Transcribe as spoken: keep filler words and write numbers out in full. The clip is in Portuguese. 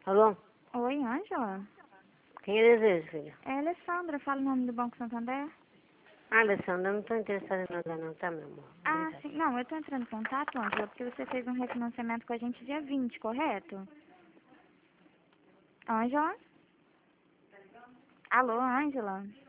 Alô? Oi, Ângela? Quem é desejo, filha? É Alessandra, fala o nome do Banco Santander. Ah, Alessandra, eu não estou interessada em nada não, tá, meu amor? Ah, Obrigada. sim. Não, eu tô entrando em contato, Ângela, porque você fez um refinanciamento com a gente dia vinte, correto? Ângela? Alô, Ângela?